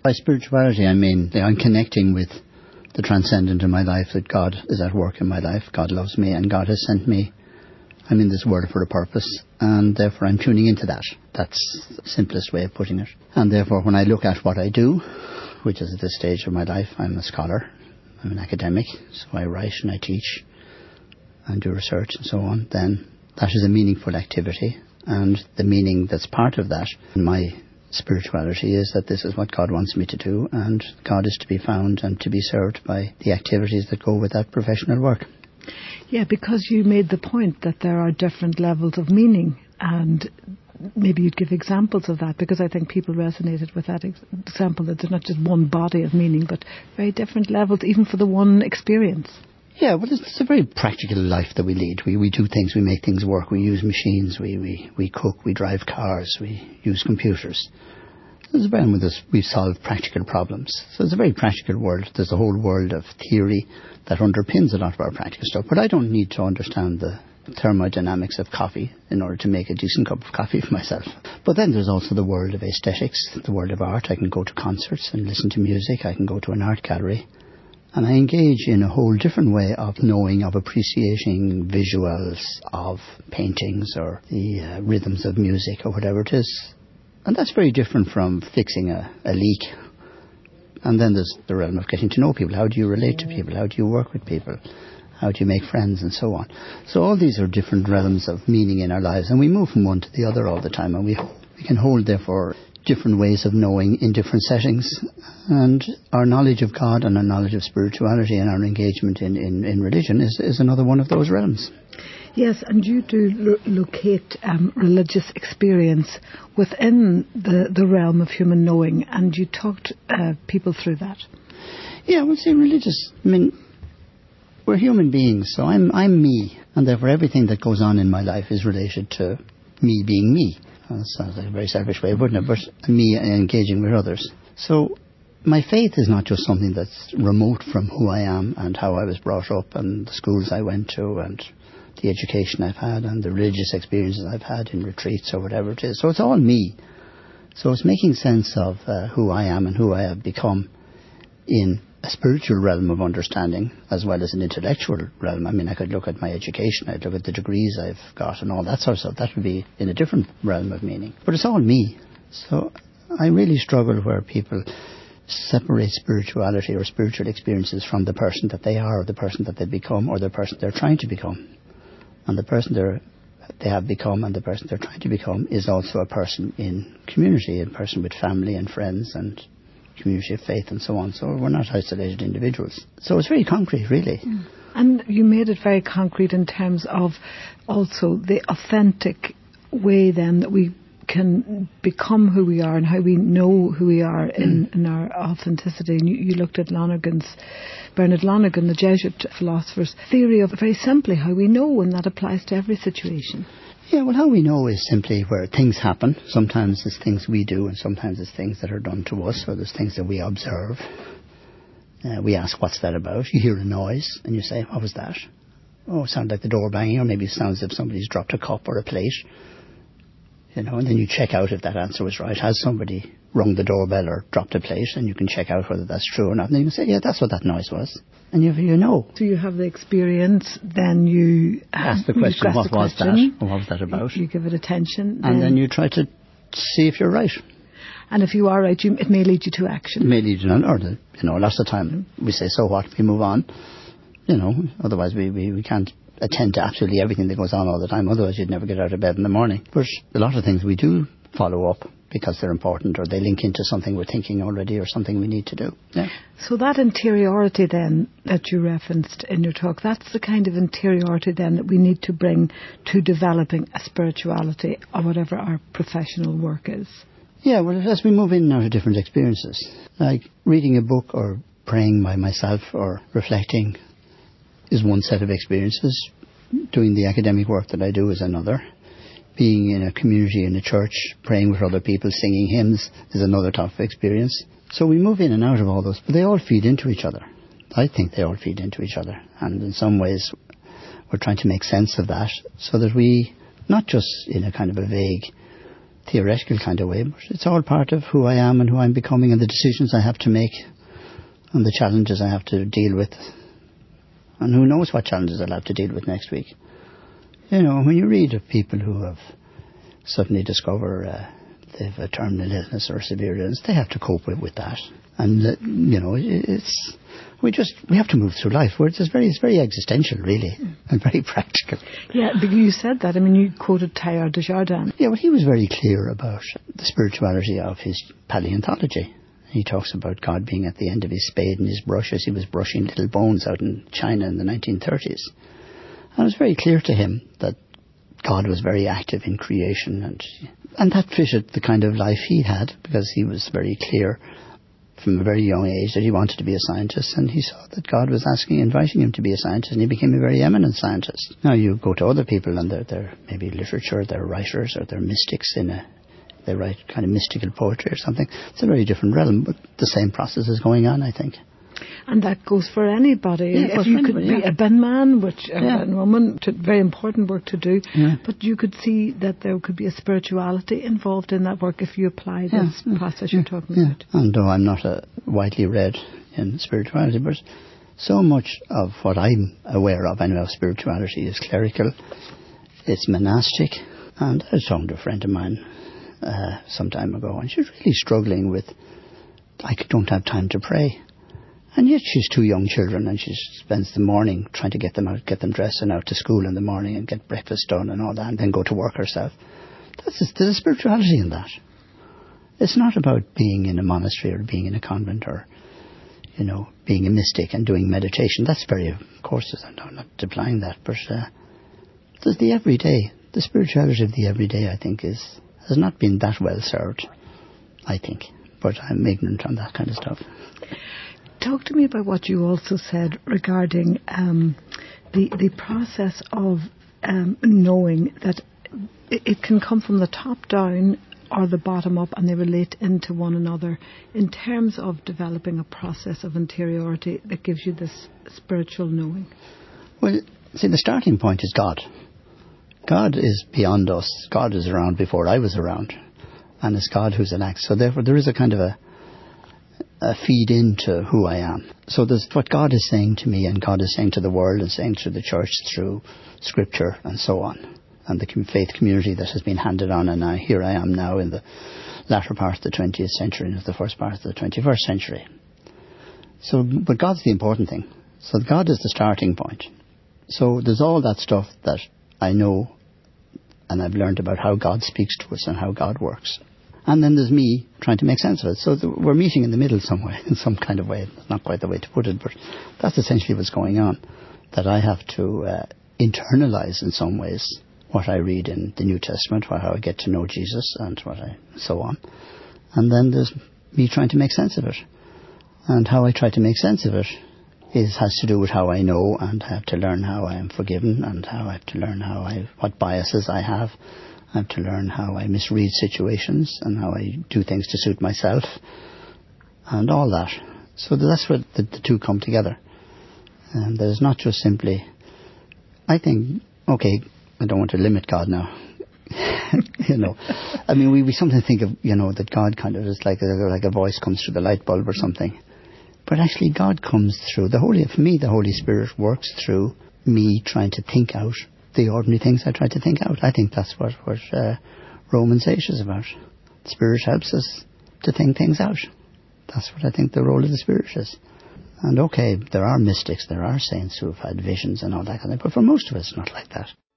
By spirituality, I mean that I'm connecting with the transcendent in my life, that God is at work in my life, God loves me, and God has sent me. I'm in this world for a purpose, and therefore I'm tuning into that. That's the simplest way of putting it. And therefore when I look at what I do, which is at this stage of my life, I'm a scholar, I'm an academic, so I write and I teach and do research and so on, then that is a meaningful activity. And the meaning that's part of that in my spirituality is that this is what God wants me to do, and God is to be found and to be served by the activities that go with that professional work. Yeah, because you made the point that there are different levels of meaning, and maybe you'd give examples of that, because I think people resonated with that example, that there's not just one body of meaning, but very different levels, even for the one experience. Yeah, well, it's a very practical life that we lead. We do things, we make things work, we use machines, we cook, we drive cars, we use computers. There's a realm with us, we solve practical problems. So it's a very practical world. There's a whole world of theory that underpins a lot of our practical stuff. But I don't need to understand the thermodynamics of coffee in order to make a decent cup of coffee for myself. But then there's also the world of aesthetics, the world of art. I can go to concerts and listen to music. I can go to an art gallery. And I engage in a whole different way of knowing, of appreciating visuals, of paintings or the rhythms of music or whatever it is. And that's very different from fixing a leak. And then there's the realm of getting to know people. How do you relate to people? How do you work with people? How do you make friends and so on? So all these are different realms of meaning in our lives, and we move from one to the other all the time, and we can hold, therefore, different ways of knowing in different settings. And our knowledge of God and our knowledge of spirituality and our engagement in religion is another one of those realms. Yes, and you do locate religious experience within the realm of human knowing, and you talked people through that. Yeah, well, see, religious, I mean, we're human beings, so I'm me, and therefore everything that goes on in my life is related to me being me. That sounds like a very selfish way, wouldn't it? But me engaging with others. So my faith is not just something that's remote from who I am and how I was brought up and the schools I went to and the education I've had and the religious experiences I've had in retreats or whatever it is. So it's all me. So it's making sense of who I am and who I have become in a spiritual realm of understanding as well as an intellectual realm. I mean, I could look at my education, I'd look at the degrees I've got and all that sort of stuff. That would be in a different realm of meaning. But it's all me. So I really struggle where people separate spirituality or spiritual experiences from the person that they are or the person that they become or the person they're trying to become. And the person they have become and the person they're trying to become is also a person in community, a person with family and friends and community of faith and so on. So we're not isolated individuals. So it's very concrete, really. Mm. And you made it very concrete in terms of also the authentic way then that we can become who we are and how we know who we are in our authenticity. And you looked at Bernard Lonergan, the Jesuit philosopher's theory of very simply how we know, and that applies to every situation. Yeah, well, how we know is simply where things happen. Sometimes it's things we do and sometimes it's things that are done to us, or there's things that we observe. We ask, what's that about? You hear a noise and you say, what was that? Oh, it sounded like the door banging, or maybe it sounds as if somebody's dropped a cup or a plate. You know, and then you check out if that answer was right. Has somebody rung the doorbell or dropped a plate? And you can check out whether that's true or not. And then you can say, yeah, that's what that noise was. And you know. So you have the experience, then you ask the question, what was that? Or what was that about? You give it attention. And then you try to see if you're right. And if you are right, it may lead you to action. It may lead you to, or lots of time we say, so what, we move on. Otherwise we can't attend to absolutely everything that goes on all the time. Otherwise you'd never get out of bed in the morning. But a lot of things we do follow up because they're important, or they link into something we're thinking already or something we need to do. Yeah. So that interiority then that you referenced in your talk, that's the kind of interiority then that we need to bring to developing a spirituality or whatever our professional work is. Yeah, well, as we move in now to different experiences, like reading a book or praying by myself or reflecting is one set of experiences. Doing the academic work that I do is another. Being in a community, in a church, praying with other people, singing hymns is another type of experience. So we move in and out of all those, but they all feed into each other. I think they all feed into each other. And in some ways, we're trying to make sense of that so that we, not just in a kind of a vague theoretical kind of way, but it's all part of who I am and who I'm becoming and the decisions I have to make and the challenges I have to deal with. And who knows what challenges I'll have to deal with next week. You know, when you read of people who have suddenly discover they've a terminal illness or a severe illness, they have to cope with that. And, you know, we have to move through life where it's very existential, really, and very practical. Yeah, but you said that. I mean, you quoted Teilhard de Chardin. Yeah, well, he was very clear about the spirituality of his paleontology. He talks about God being at the end of his spade and his brush as he was brushing little bones out in China in the 1930s. And it was very clear to him that God was very active in creation, and that fitted the kind of life he had, because he was very clear from a very young age that he wanted to be a scientist, and he saw that God was inviting him to be a scientist, and he became a very eminent scientist. Now you go to other people and they're maybe literature, they're writers, or they're mystics they write kind of mystical poetry or something. It's a very different realm, but the same process is going on, I think. And that goes for anybody. Yeah, if you could be a bin man, which a bin woman, very important work to do, but you could see that there could be a spirituality involved in that work if you apply this process you're talking about. And though I'm not widely read in spirituality, but so much of what I'm aware of anyway of spirituality is clerical, it's monastic. And I was talking to a friend of mine some time ago, and she's really struggling with, I don't have time to pray. And yet she's 2 young children, and she spends the morning trying to get them out, get them dressed and out to school in the morning and get breakfast done and all that, and then go to work herself. There's a spirituality in that. It's not about being in a monastery or being in a convent or, you know, being a mystic and doing meditation. That's of course, I'm not denying that, but there's the everyday. The spirituality of the everyday, I think, has not been that well served, I think. But I'm ignorant on that kind of stuff. Talk to me about what you also said regarding the process of knowing that it can come from the top down or the bottom up, and they relate into one another in terms of developing a process of interiority that gives you this spiritual knowing. Well, see, the starting point is God. God is beyond us. God is around before I was around. And it's God who's an act. So therefore there is a kind of a feed into who I am. So there's what God is saying to me, and God is saying to the world, and saying to the church through Scripture and so on, and the faith community that has been handed on, and here I am now in the latter part of the 20th century and the first part of the 21st century. So, but God's the important thing. So God is the starting point. So there's all that stuff that I know, and I've learned about how God speaks to us and how God works. And then there's me trying to make sense of it. So we're meeting in the middle somewhere, in some kind of way. It's not quite the way to put it, but that's essentially what's going on. That I have to internalize in some ways what I read in the New Testament, how I get to know Jesus, and so on. And then there's me trying to make sense of it. And how I try to make sense of it has to do with how I know, and I have to learn how I am forgiven, and how I have to learn what biases I have. I have to learn how I misread situations and how I do things to suit myself and all that. So that's where the two come together. And there's not just simply, I think, okay, I don't want to limit God now. You know, I mean, we sometimes think of, you know, that God kind of is like a voice comes through the light bulb or something. But actually God comes through, for me, the Holy Spirit works through me trying to think out the ordinary things I try to think out. I think that's what Romans 8 is about. The Spirit helps us to think things out. That's what I think the role of the Spirit is. And okay, there are mystics, there are saints who have had visions and all that kind of thing, but for most of us, it's not like that.